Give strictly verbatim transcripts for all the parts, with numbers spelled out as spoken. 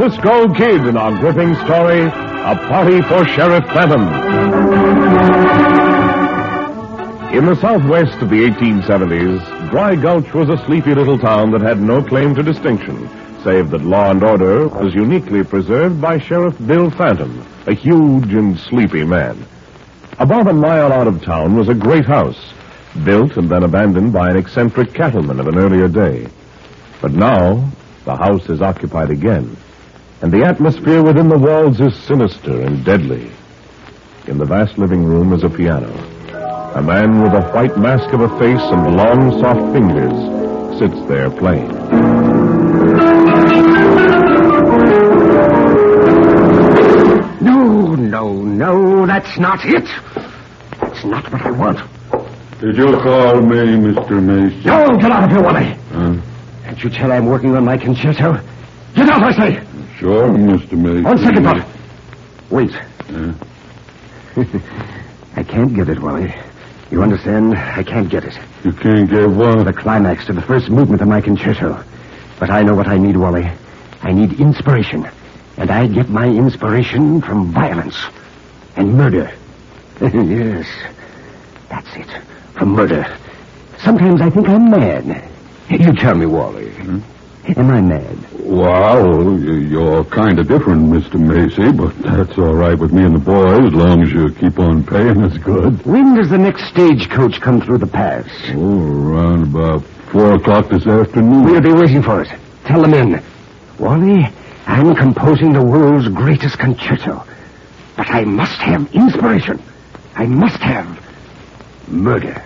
Cisco Kid in our gripping story, A Party for Sheriff Phantom. In the southwest of the eighteen seventies, Dry Gulch was a sleepy little town that had no claim to distinction, save that law and order was uniquely preserved by Sheriff Bill Phantom, a huge and sleepy man. About a mile out of town was a great house, built and then abandoned by an eccentric cattleman of an earlier day. But now, the house is occupied again, and the atmosphere within the walls is sinister and deadly. In the vast living room is a piano. A man with a white mask of a face and long, soft fingers sits there playing. No, no, no, that's not it. That's not what I want. Did you call me, Mister Mason? No, get out of here, Wally. Huh? Can't you tell I'm working on my concerto? Get out, I say. Sure, Mister Mason. On second thought. Wait. Huh? I can't get it, Wally. You understand? I can't get it. You can't get what? The climax to the first movement of my concerto. But I know what I need, Wally. I need inspiration. And I get my inspiration from violence and murder. Yes, that's it. From murder. Sometimes I think I'm mad. You tell me, Wally. Hmm? Am I mad? Well, you're kind of different, Mister Macy, but that's all right with me and the boys, as long as you keep on paying us good. When does the next stagecoach come through the pass? Oh, around about four o'clock this afternoon. We'll be waiting for it. Tell the men. Wally, I'm composing the world's greatest concerto. But I must have inspiration. I must have murder.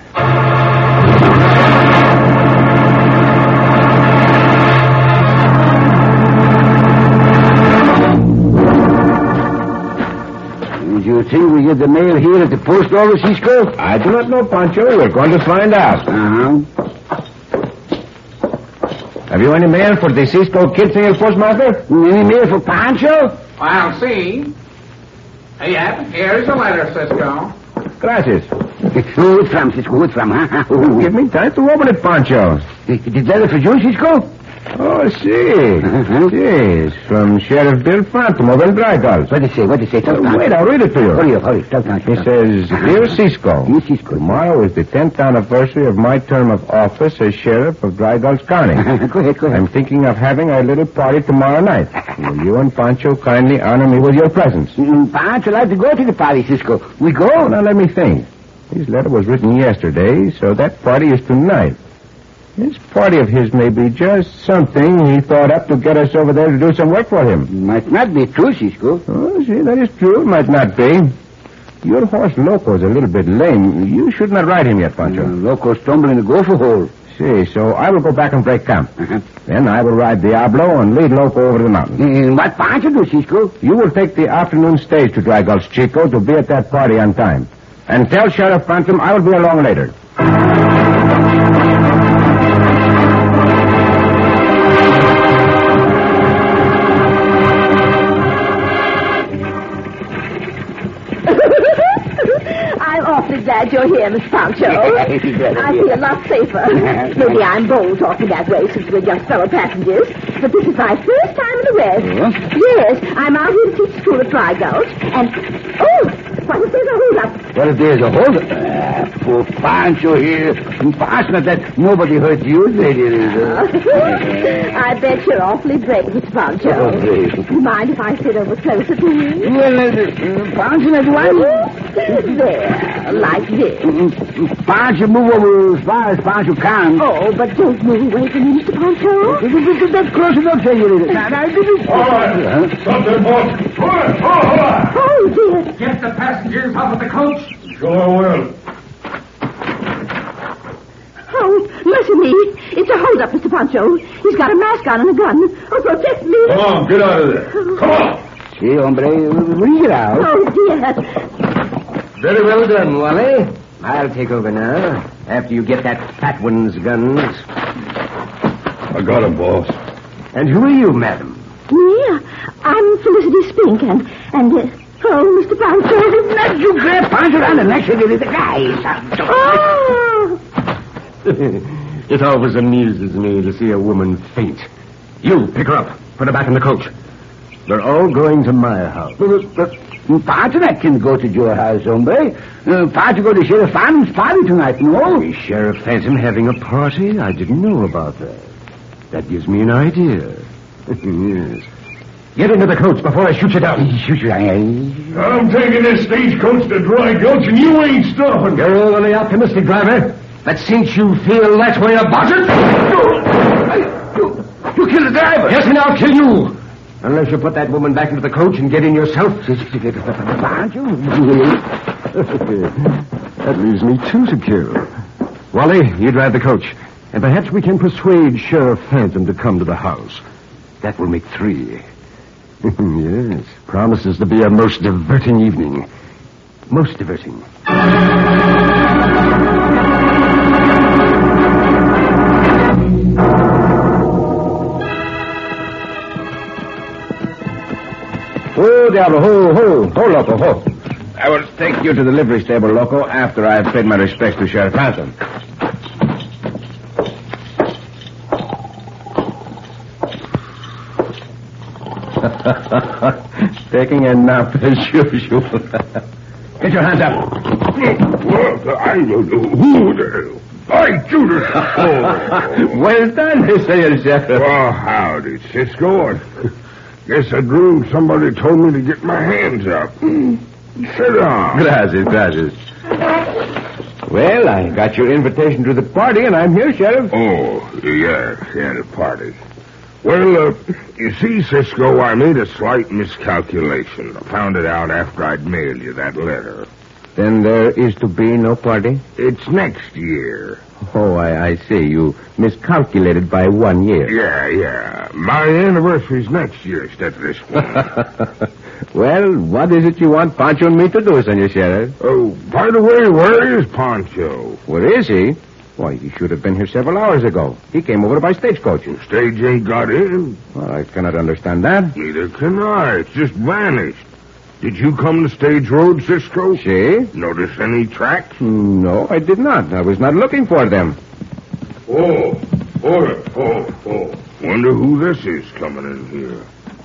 Do you think we get the mail here at the post office, Cisco? I do not know, Pancho. We're going to find out. Uh-huh. Have you any mail for the Cisco Kid, Senor Postmaster? Any mail for Pancho? I'll see. Yep, here's the letter, Cisco. Gracias. Who it's from, Cisco? Who it's from, huh? Give me time to open it, Pancho. The letter for you, Cisco? Oh, see. Uh-huh. Yes, from Sheriff Bill Phantom of El Dry Gulch. What does it say? What does it say? Tell Uh, Pancho. wait, I'll read it to you. Hurry up, hurry. Tell Pancho. He says, Uh-huh. Dear Cisco, Dear Cisco. Tomorrow is the tenth anniversary of my term of office as Sheriff of Dry Gulch County. Go ahead, go ahead. I'm thinking of having a little party tomorrow night. Will you and Pancho kindly honor me with your presence? Mm, Pancho like to go to the party, Cisco. We go? Oh, now let me think. His letter was written yesterday, so that party is tonight. This party of his may be just something he thought up to get us over there to do some work for him. Might not be true, Cisco. Oh, see, that is true. It might not be. Your horse Loco's a little bit lame. You should not ride him yet, Pancho. Uh, Loco stumbled in the gopher hole. See, so I will go back and break camp. Uh-huh. Then I will ride Diablo and lead Loco over the mountain. And what Pancho do, Cisco? You will take the afternoon stage to Dry Gulch, Chico, to be at that party on time. And tell Sheriff Phantom I will be along later. I'm awfully glad you're here, Miss Pancho. I feel a lot safer. Maybe I'm bold talking that way since we're just fellow passengers, but this is my first time in the West. Huh? Yes, I'm out here to teach school at Dry Gulch, and... Oh, what if there's a hold-up? What if there's a hold? Ah, poor Pancho here. Fortunate that nobody hurt you, lady. I bet you're awfully brave, Miss Pancho. Oh, brave. You mind if I sit over closer to you? Well, uh, uh, Pancho, that's why. There, like this. Pancho, move over as far as Pancho can. Oh, but don't move away from me, Mister Pancho. That's close enough, senorita. Now, now, give me... All right. Stop there, boss. Hold it. Hold it. Oh, dear. Get the passengers off of the coach. Sure will. Oh, mercy me. It's a hold-up, Mister Pancho. He's got a mask on and a gun. Oh, protect me. Come on, get out of there. Come on. See, hombre, bring it out. Oh, dear. Very well done, Wally. I'll take over now, after you get that fat one's guns. I got him, boss. And who are you, madam? Me? I'm Felicity Spink, and... and uh, oh, Mister Pancho. Not you grab Pancho down the neck, senorita. Guys. Oh! It always amuses me to see a woman faint. You, pick her up. Put her back in the coach. They're all going to my house. But, but, Pancho, that can go to your house, hombre. Uh, Pancho go to Sheriff Phantom's party tonight, no? Is Sheriff Phantom having a party? I didn't know about that. That gives me an idea. Yes. Get into the coach before I shoot you down. Shoot you down. I'm taking this stagecoach to Dry Gulch, and you ain't stopping. You're overly optimistic, driver. But since you feel that way about it... You, you killed the driver. Yes, and I'll kill you. Unless you put that woman back into the coach and get in yourself. Pancho? That leaves me two to kill. Wally, you drive the coach. And perhaps we can persuade Sheriff Phantom to come to the house. That will make three. Yes, promises to be a most diverting evening. Most diverting. Oh, Diablo, ho, ho, ho, Loco, ho. I will take you to the livery stable, Loco, after I've paid my respects to Sheriff Phantom. Taking a nap as usual. Get your hands up. Well, I don't know who the... By Judas! Oh. Well done, Mister Sheriff. Well, howdy, Cisco. Guess I dreamed somebody told me to get my hands up. Sit down. Gracias, gracias. Well, I got your invitation to the party, and I'm here, Sheriff. Oh, yes, yeah, the party. Well, uh, you see, Cisco, I made a slight miscalculation. I found it out after I'd mailed you that letter. Then there is to be no party? It's next year. Oh, I, I see. You miscalculated by one year. Yeah, yeah. My anniversary's next year instead of this one. Well, what is it you want Pancho and me to do, Senor Sheriff? Oh, by the way, where is Pancho? Where is he? Why, he should have been here several hours ago. He came over by stagecoach. The stage ain't got in. Well, I cannot understand that. Neither can I. It's just vanished. Did you come to Stage Road, Cisco? See? Notice any tracks? No, I did not. I was not looking for them. Oh, oh, oh, oh. Wonder who this is coming in here.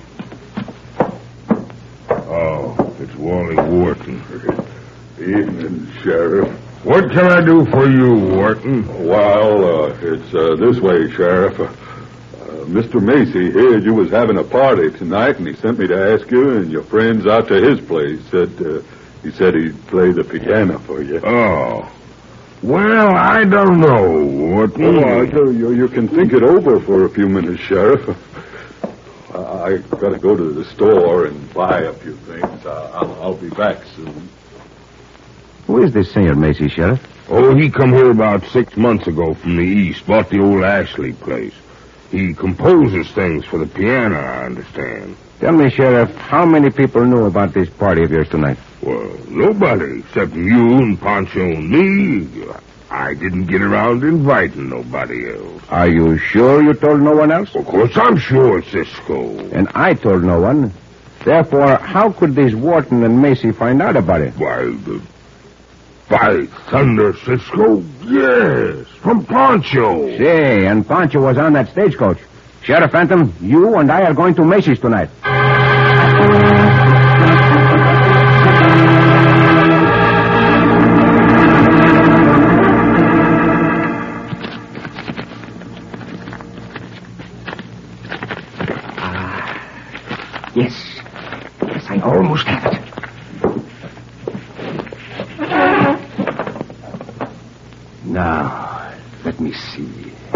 Oh, it's Wally Wharton. Evening, Sheriff. What can I do for you, Wharton? Well, uh, it's uh, this way, Sheriff. Uh, Mister Macy heard you was having a party tonight, and he sent me to ask you and your friends out to his place. Said uh, he said he'd play the piano for you. Oh. Well, I don't know, Wharton. Oh, you, you can think it over for a few minutes, Sheriff. Uh, I gotta go to the store and buy a few things. Uh, I'll, I'll be back soon. Who is this Senor Macy, Sheriff? Oh, he come here about six months ago from the east, bought the old Ashley place. He composes things for the piano, I understand. Tell me, Sheriff, how many people knew about this party of yours tonight? Well, nobody, except you and Pancho and me. I didn't get around to inviting nobody else. Are you sure you told no one else? Of course, I'm sure, Cisco. And I told no one. Therefore, how could these Wharton and Macy find out about it? Why, the... By thunder, Cisco, yes, from Pancho. See, and Pancho was on that stagecoach. Sheriff Phantom, you and I are going to Macy's tonight. Ah, yes. Yes, I almost have it. Now, let me see.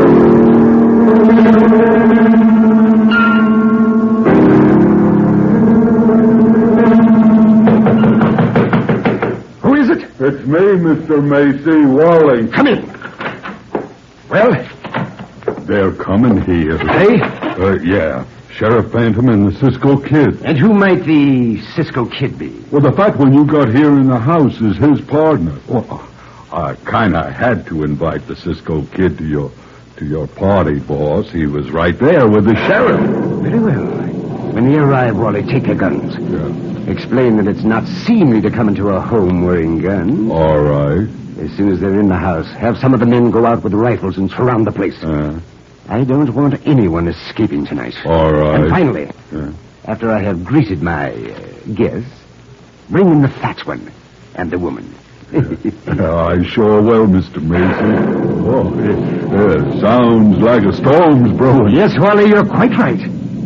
Who is it? It's me, Mister Macy, Wally. Come in. Well? They're coming here. Hey? Uh, yeah. Sheriff Phantom and the Cisco Kid. And who might the Cisco Kid be? Well, the fat one you got here in the house is his partner. Well, I kind of had to invite the Cisco Kid to your to your party, boss. He was right there with the sheriff. Very well. When he arrive, Wally, take your guns. Yeah. Explain that it's not seemly to come into a home wearing guns. All right. As soon as they're in the house, have some of the men go out with rifles and surround the place. Uh, I don't want anyone escaping tonight. all right. And finally, Yeah. after I have greeted my uh, guests, bring in the fat one and the woman. I sure will, Mister Macy. Oh, it uh, sounds like a storm's brewing. Yes, Wally, you're quite right.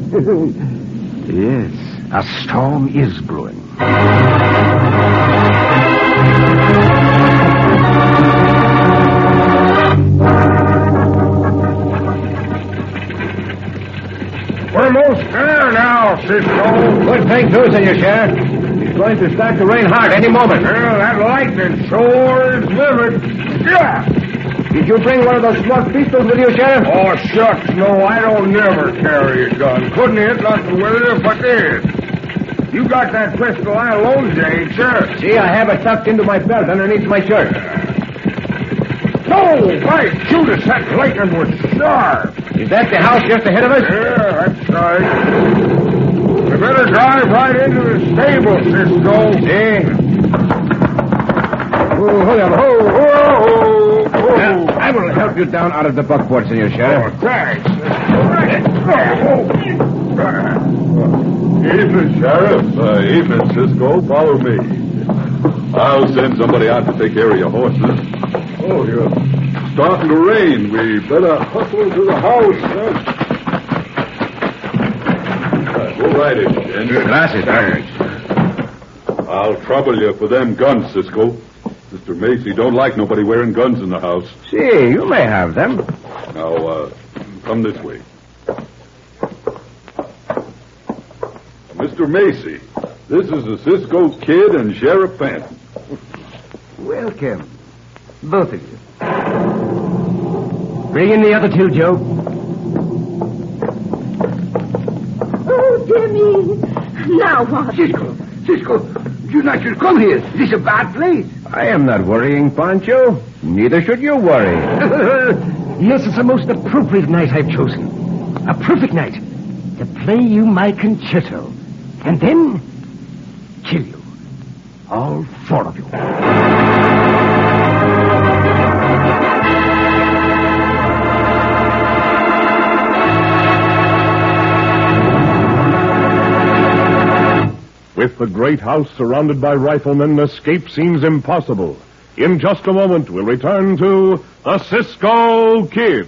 Yes, a storm is brewing. We're most there now, Cisco. Good thing, too, Senor Sheriff. It's going to start to rain hard any moment. Well, that lightning sure is vivid. Yeah. Did you bring one of those small pistols with you, Sheriff? Oh, shucks, no, I don't never carry a gun. Couldn't hit nothing with it if I did. You got that pistol I loaned you, ain't you? See, I have it tucked into my belt underneath my shirt. No, by Judas, that lightning was sharp. Is that the house just ahead of us? Yeah, that's right. We better drive right into the stable, Cisco. See? Oh, hold on. Oh, oh, oh, oh. Well, I will help you down out of the buckboard, Senor Sheriff. Oh, thanks. Evening, Sheriff. Uh, evening, Cisco. Follow me. I'll send somebody out to take care of your horses. Oh, you're starting to rain. We better hustle to the house. Huh? Uh, go right in, Jen. Gracias, thanks. I'll trouble you for them guns, Cisco. Mister Macy don't like nobody wearing guns in the house. See, you may have them. Now, uh, come this way. Mister Macy, this is the Cisco Kid and Sheriff Fenton. Welcome, both of you. Bring in the other two, Joe. Oh, dear me. Now what? Cisco, Cisco, you not should come here. This is a bad place. I am not worrying, Pancho. Neither should you worry. Yes, it's the most appropriate night I've chosen. A perfect night to play you my concerto. And then kill you. All four of you. With the great house surrounded by riflemen, escape seems impossible. In just a moment, we'll return to the Cisco Kid.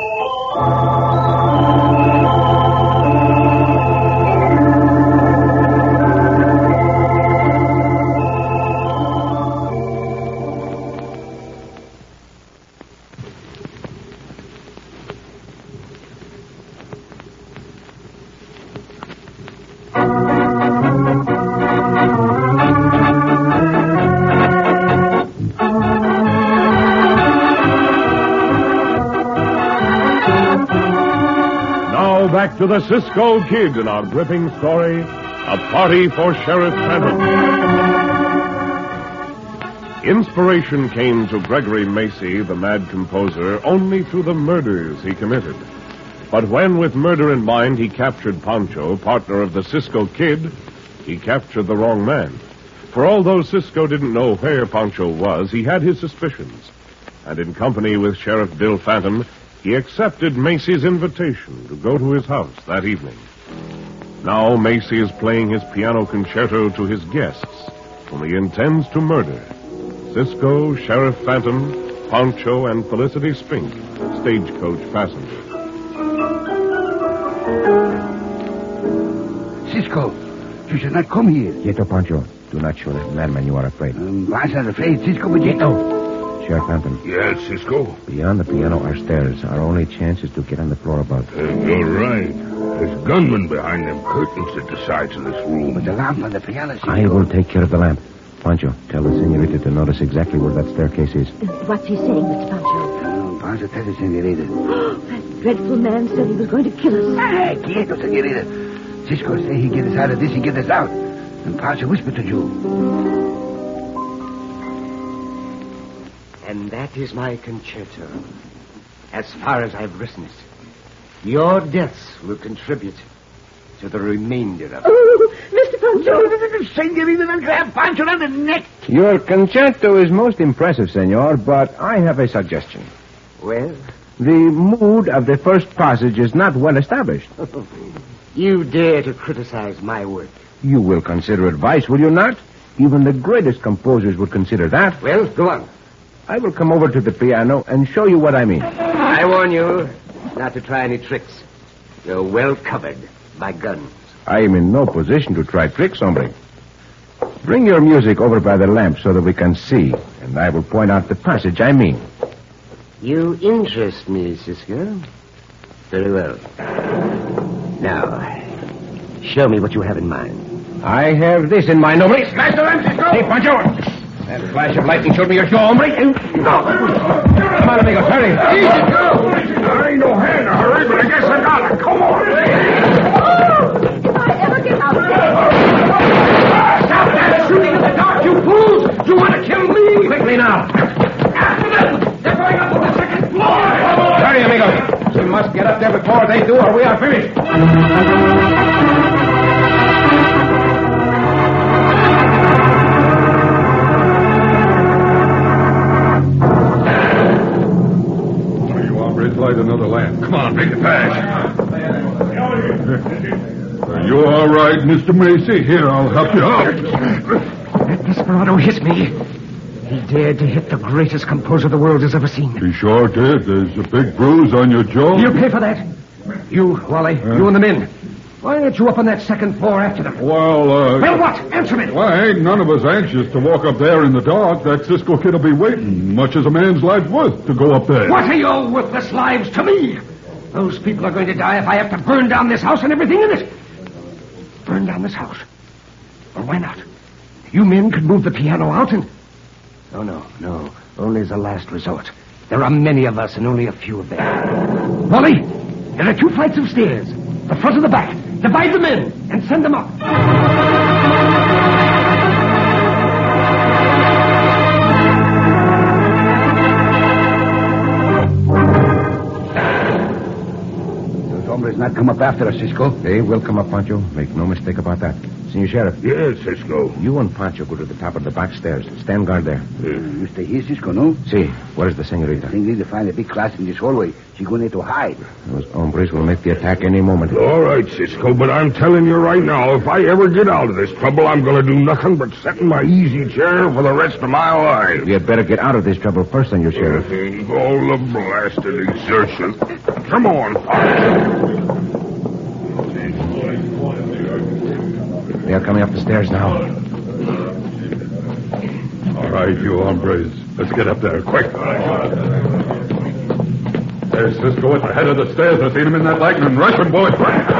Back to the Cisco Kid in our gripping story, A Party for Sheriff Fenton. Inspiration came to Gregory Macy, the mad composer, only through the murders he committed. But when, with murder in mind, he captured Pancho, partner of the Cisco Kid, he captured the wrong man. For although Cisco didn't know where Pancho was, he had his suspicions. And in company with Sheriff Bill Fenton, he accepted Macy's invitation to go to his house that evening. Now Macy is playing his piano concerto to his guests, whom he intends to murder. Cisco, Sheriff Fenton, Pancho, and Felicity Spink, stagecoach passengers. Cisco, you should not come here. Quieto, Pancho. Do not show that madman you are afraid. Um, I'm not afraid, Cisco, but you know. Sheriff Fenton. Yes, Cisco? Beyond the piano are stairs. Our only chance is to get on the floor above. Uh, you're right. There's gunmen behind them curtains at the sides of this room. But the lamp on the piano, Cisco. I will take care of the lamp. Pancho, tell the senorita to notice exactly where that staircase is. What's he saying, Mister Pancho? Oh, Pancho, tell the senorita. That dreadful man said he was going to kill us. Ah, quieto, senorita. Cisco say he get us out of this, he get us out. And Pancho whispered to you. And that is my concerto. As far as I've written it, your deaths will contribute to the remainder of it. Oh, Mister Pancho. Senorita, then grab Pancho on the neck. Your concerto is most impressive, senor, but I have a suggestion. Well? The mood of the first passage is not well established. You dare to criticize my work? You will consider advice, will you not? Even the greatest composers would consider that. Well, go on. I will come over to the piano and show you what I mean. I warn you not to try any tricks. You're well covered by guns. I am in no position to try tricks, hombre. Bring your music over by the lamp so that we can see, and I will point out the passage I mean. You interest me, Cisco. Very well. Now, show me what you have in mind. I have this in mind, hombre. Smash the lamp, Cisco! Hey, Pancho! That flash of lightning showed me your jaw, hombre. No. Come on, amigos, hurry. Easy, go. There ain't no hand to hurry, but I guess I got it. Come on. Oh, if I ever get out there. Stop that shooting in the dark, you fools! You want to kill me? Quickly now. After them! They're going up to the second floor! Hurry, amigos. We must get up there before they do, or we are finished. Light another lamp. Come on, bring it fast. Are you all right, Mister Macy? Here, I'll help you out. That desperado hit me. He dared to hit the greatest composer the world has ever seen. He sure did. There's a big bruise on your jaw. You pay for that. You, Wally, huh? You and the men. Why aren't you up on that second floor after them? Well, uh... Well, what? Answer me. Well, ain't none of us anxious to walk up there in the dark. That Cisco kid will be waiting, much as a man's life's worth, to go up there. What are your worthless lives to me? Those people are going to die if I have to burn down this house and everything in it. Burn down this house? Well, why not? You men could move the piano out and... Oh, no, no. Only as a last resort. There are many of us and only a few of them. Wally, there are two flights of stairs. The front and the back. Divide them in and send them up. Those hombres not come up after us, Cisco. They will come up, Pancho. Make no mistake about that. Senor Sheriff. Yes, Cisco. You and Pancho go to the top of the back stairs. Stand guard there. Uh, you stay here, Cisco, no? See, where is the senorita? I think we need to find a big class in this hallway. She's going there to hide. Those hombres will make the attack any moment. All right, Cisco, but I'm telling you right now, if I ever get out of this trouble, I'm going to do nothing but sit in my easy chair for the rest of my life. We had better get out of this trouble first, Senor Sheriff. Uh, all the blasted exertion. Come on, Pancho. They are coming up the stairs now. All right, you hombres. Let's get up there, quick. There's Cisco at the head of the stairs. I've seen him in that lightning rushing, boy.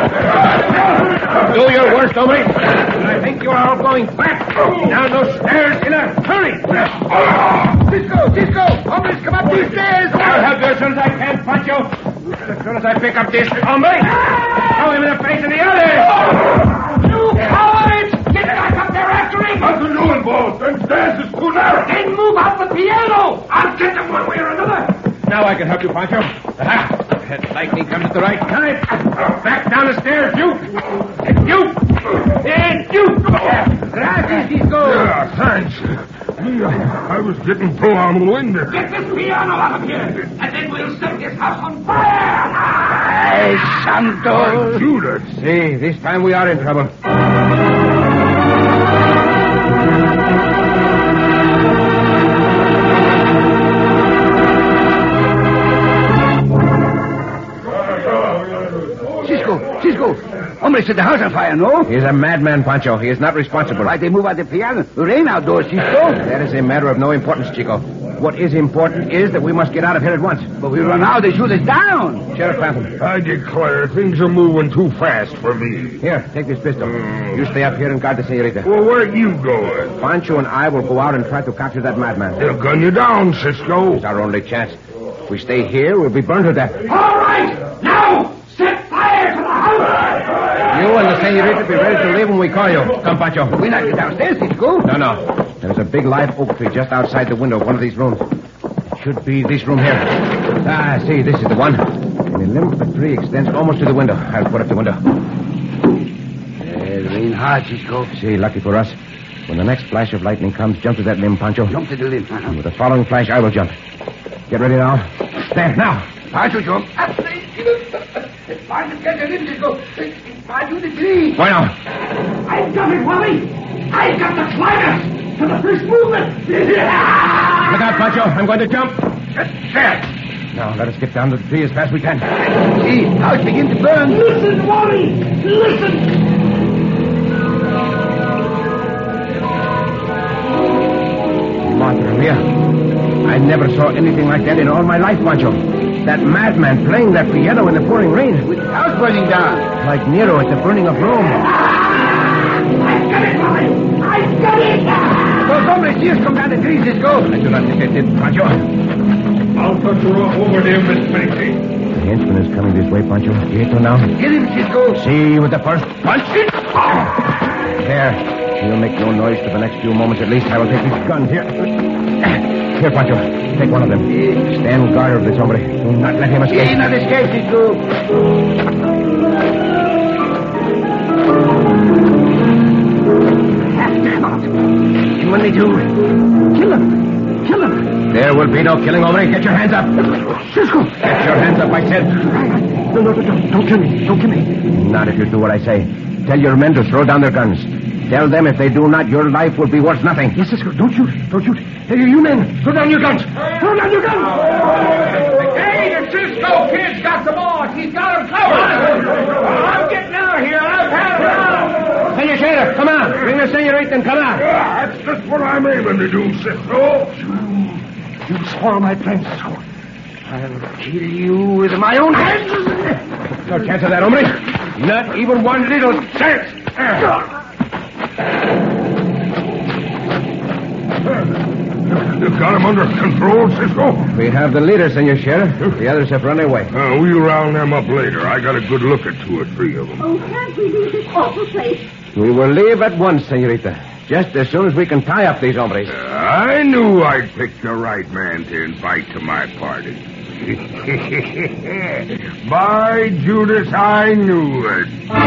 Do your worst, hombre. I think you are all going back down those stairs in a hurry. Cisco, Cisco! Hombres, come up these stairs! I'll help you as soon as I can, Pancho. As soon as I pick up this hombre, throw him in the face of the others. You cowards! Get back up there after him! Nothing doing, boss. Them stairs is too narrow. Then move out the piano! I'll get them one way or another! Now I can help you, Pancho. Aha! That lightning comes at the right time. Back down the stairs, you! And you! And you! Gracias, Cisco! Yeah, thanks. I was getting full on the wind there. Get this piano out of here, and then we'll set this house on fire! Ay, santo! Judas. See, this time we are in trouble. Cisco, Cisco. Hombre set the house on fire, no? He is a madman, Pancho. He is not responsible. Why they move out the piano? Rain outdoors, Cisco. That is a matter of no importance, Chico. What is important is that we must get out of here at once. But we run out, they shoot us down. Sheriff Phantom. I declare, things are moving too fast for me. Here, take this pistol. Mm. You stay up here and guard the senorita. Well, where are you going? Pancho and I will go out and try to capture that madman. They'll gun you down, Cisco. It's our only chance. If we stay here, we'll be burned to death. All right! Now, set fire to the house! You and the senorita be ready to leave when we call you. Come, Pancho. We're not get downstairs, Cisco. No, no. There's a big live oak tree just outside the window of one of these rooms. It should be this room here. Ah, see, this is the one. And the limb of the tree extends almost to the window. I'll put up the window. Yeah, the rain hard, Cisco. See, lucky for us. When the next flash of lightning comes, jump to that limb, Pancho. Jump to the limb. Uh-huh. With the following flash, I will jump. Get ready now. There, now. Pancho, jump. Up the Why now? I've got it, Wally. I've got the climax to the first movement. Look out, Pancho. I'm going to jump. There. Now, let us get down to the tree as fast as we can. See, now it's beginning to burn. Listen, Wally. Listen. Madre mia. I never saw anything like that in all my life, Pancho. That madman playing that piano in the pouring rain. With the house burning down. Like Nero at the burning of Rome. I've got it, Wally. I've got it. Those hombres see us come down the trees, Cisco. I do not think they did, Pancho. I'll touch her over there, Miss Macy. The henchman is coming this way, Pancho. Quieto now. Get him, Cisco. See with the first punch. There. He'll make no noise for the next few moments at least. I will take these guns here. Here, Pancho. Take one of them. Stand guard of this hombre. Do not let him escape. He not escape, Cisco. Have to come out. And when they do, kill him. Kill him. There will be no killing, hombre. Get your hands up. Cisco. Get your hands up, I said. No, no, no, don't, don't kill me. Don't kill me. Not if you do what I say. Tell your men to throw down their guns. Tell them if they do not, your life will be worth nothing. Yes, Cisco. Don't shoot. Don't shoot. Hey, you men, throw down your guns. Throw down your guns. Hey, the Cisco kid's got the boss. He's got him covered. I'm getting out of here. I've had enough. Senor Sheriff, come on. Bring the senorita and come out. That's just what I'm aiming to do, Cisco. You spoil my plans, Cisco. I'll kill you with my own hands. No chance of that, hombre. Not even one little chance. You've got him under control, Cisco? We have the leader, Senor Sheriff. The others have run away. Uh, we'll round them up later. I got a good look at two or three of them. Oh, can't we leave this awful place? We will leave at once, senorita. Just as soon as we can tie up these hombres. Uh, I knew I'd pick the right man to invite to my party. By Judas, I knew it.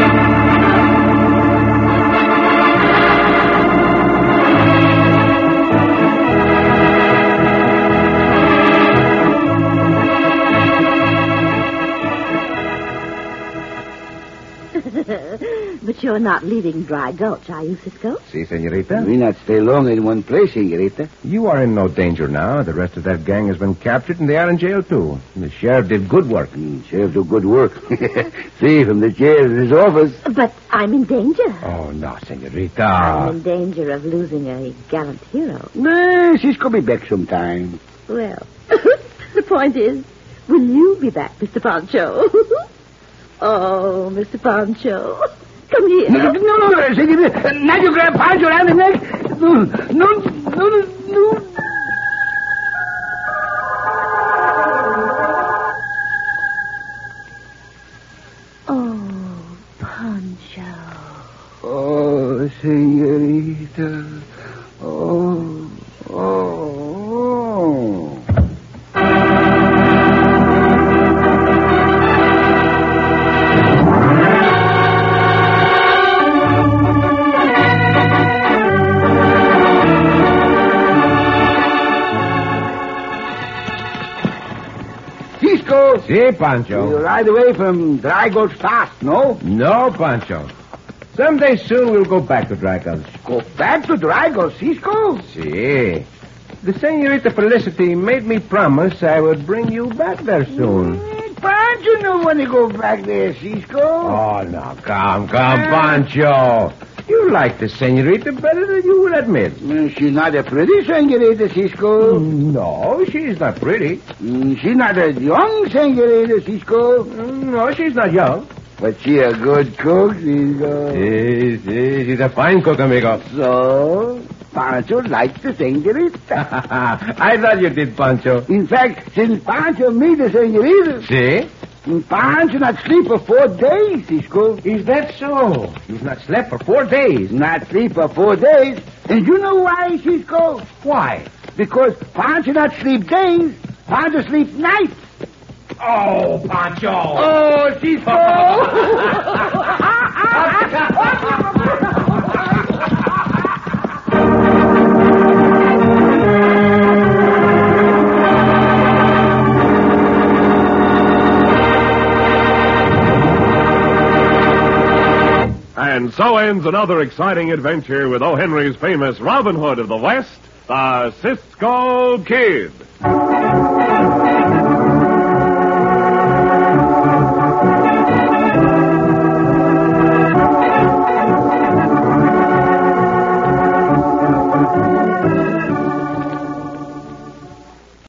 But you're not leaving Dry Gulch, are you, Cisco? Si, senorita. We not stay long in one place, senorita. You are in no danger now. The rest of that gang has been captured and they are in jail, too. The sheriff did good work. Mm, sheriff do good work. See, from the jail in his office. But I'm in danger. Oh, no, senorita. I'm in danger of losing a gallant hero. Nah, Cisco be back sometime. Well, the point is, will you be back, Mister Pancho? Oh, Mister Pancho. Come here. No, no, no, no, senorita. Now you grab Pancho around the neck. No, no, no, no, no. Oh, Pancho. Oh, senorita. Oh, oh, oh. Si, Pancho. You ride away from Dry Gulch fast, no? No, Pancho. Someday soon we'll go back to Dry Gulch. Go back to Dry Gulch, Cisco? Si. The senorita Felicity made me promise I would bring you back there soon. Mm, Pancho know when to go back there, Cisco. Oh, no, come, come, Pancho. You like the senorita better than you will admit. Mm, she's not a pretty senorita, Cisco. No, she's not pretty. Mm, she's not a young senorita, Cisco. No, she's not young. But she a good cook, Cisco. Si, si, she's a fine cook, amigo. So, Pancho likes the senorita. I thought you did, Pancho. In fact, since Pancho meet the senorita, Si? Pancho not sleep for four days, Cisco. Is that so? You've not slept for four days. Not sleep for four days. And you know why, Cisco? Why? Because Pancho not sleep days, Pancho sleep nights. Oh, Pancho. Oh, Cisco. And so ends another exciting adventure with O. Henry's famous Robin Hood of the West, the Cisco Kid.